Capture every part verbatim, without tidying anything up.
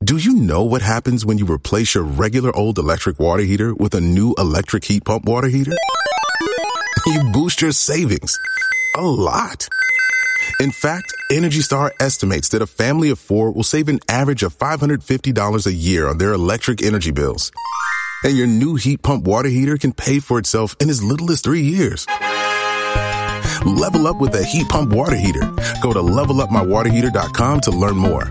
Do you know what happens when you replace your regular old electric water heater with a new electric heat pump water heater? You boost your savings a lot. In fact, Energy Star estimates that a family of four will save an average of five hundred fifty dollars a year on their electric energy bills. And your new heat pump water heater can pay for itself in as little as three years. Level up with a heat pump water heater. Go to level up my water heater dot com to learn more.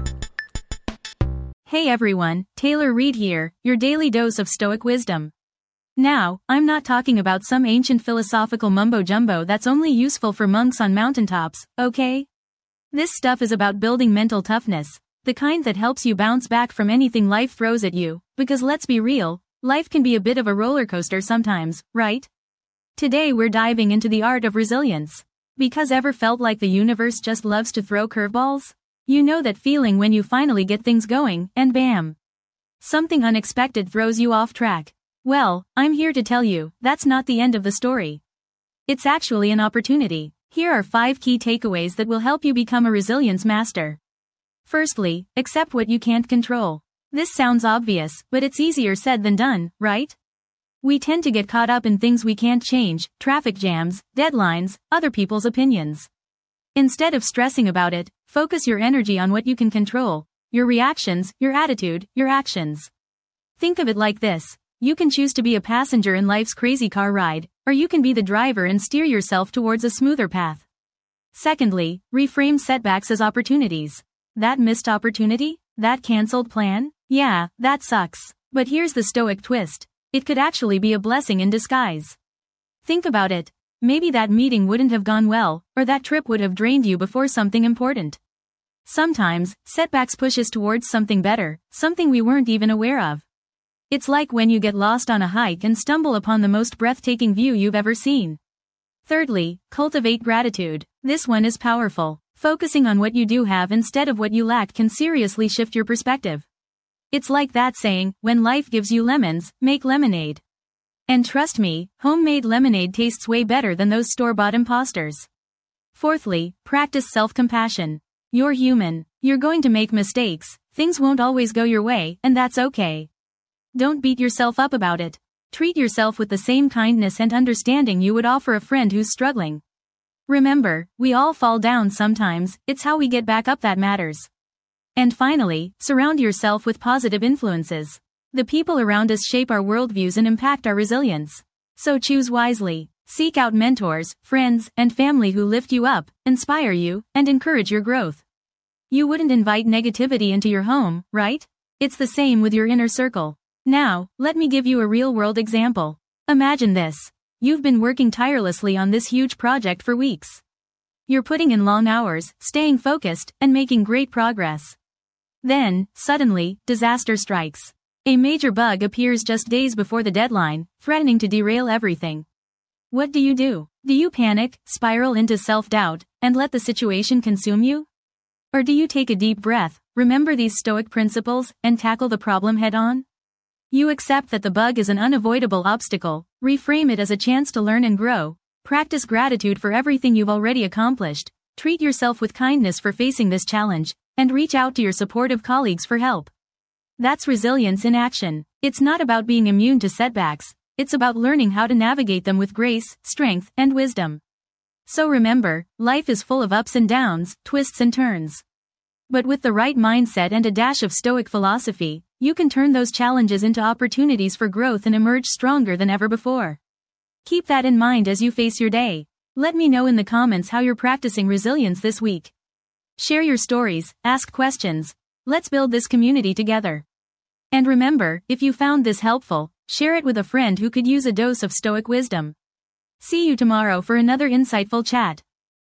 Hey everyone, Taylor Reed here, your daily dose of Stoic wisdom. Now, I'm not talking about some ancient philosophical mumbo-jumbo that's only useful for monks on mountaintops, okay? This stuff is about building mental toughness, the kind that helps you bounce back from anything life throws at you, because let's be real, life can be a bit of a roller coaster sometimes, right? Today we're diving into the art of resilience. Because ever felt like the universe just loves to throw curveballs? You know that feeling when you finally get things going, and bam! Something unexpected throws you off track. Well, I'm here to tell you, that's not the end of the story. It's actually an opportunity. Here are five key takeaways that will help you become a resilience master. Firstly, accept what you can't control. This sounds obvious, but it's easier said than done, right? We tend to get caught up in things we can't change, traffic jams, deadlines, other people's opinions. Instead of stressing about it, focus your energy on what you can control, your reactions, your attitude, your actions. Think of it like this. You can choose to be a passenger in life's crazy car ride, or you can be the driver and steer yourself towards a smoother path. Secondly, reframe setbacks as opportunities. That missed opportunity? That cancelled plan? Yeah, that sucks. But here's the Stoic twist. It could actually be a blessing in disguise. Think about it. Maybe that meeting wouldn't have gone well, or that trip would have drained you before something important. Sometimes, setbacks push us towards something better, something we weren't even aware of. It's like when you get lost on a hike and stumble upon the most breathtaking view you've ever seen. Thirdly, cultivate gratitude. This one is powerful. Focusing on what you do have instead of what you lack can seriously shift your perspective. It's like that saying, when life gives you lemons, make lemonade. And trust me, homemade lemonade tastes way better than those store-bought imposters. Fourthly, practice self-compassion. You're human. You're going to make mistakes. Things won't always go your way, and that's okay. Don't beat yourself up about it. Treat yourself with the same kindness and understanding you would offer a friend who's struggling. Remember, we all fall down sometimes, it's how we get back up that matters. And finally, surround yourself with positive influences. The people around us shape our worldviews and impact our resilience. So choose wisely. Seek out mentors, friends, and family who lift you up, inspire you, and encourage your growth. You wouldn't invite negativity into your home, right? It's the same with your inner circle. Now, let me give you a real-world example. Imagine this. You've been working tirelessly on this huge project for weeks. You're putting in long hours, staying focused, and making great progress. Then, suddenly, disaster strikes. A major bug appears just days before the deadline, threatening to derail everything. What do you do? Do you panic, spiral into self-doubt, and let the situation consume you? Or do you take a deep breath, remember these Stoic principles, and tackle the problem head-on? You accept that the bug is an unavoidable obstacle, reframe it as a chance to learn and grow, practice gratitude for everything you've already accomplished, treat yourself with kindness for facing this challenge, and reach out to your supportive colleagues for help. That's resilience in action. It's not about being immune to setbacks, it's about learning how to navigate them with grace, strength, and wisdom. So remember, life is full of ups and downs, twists and turns. But with the right mindset and a dash of Stoic philosophy, you can turn those challenges into opportunities for growth and emerge stronger than ever before. Keep that in mind as you face your day. Let me know in the comments how you're practicing resilience this week. Share your stories, ask questions. Let's build this community together. And remember, if you found this helpful, share it with a friend who could use a dose of Stoic wisdom. See you tomorrow for another insightful chat.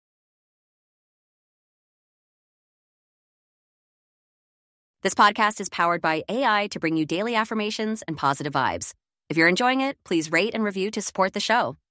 This podcast is powered by A I to bring you daily affirmations and positive vibes. If you're enjoying it, please rate and review to support the show.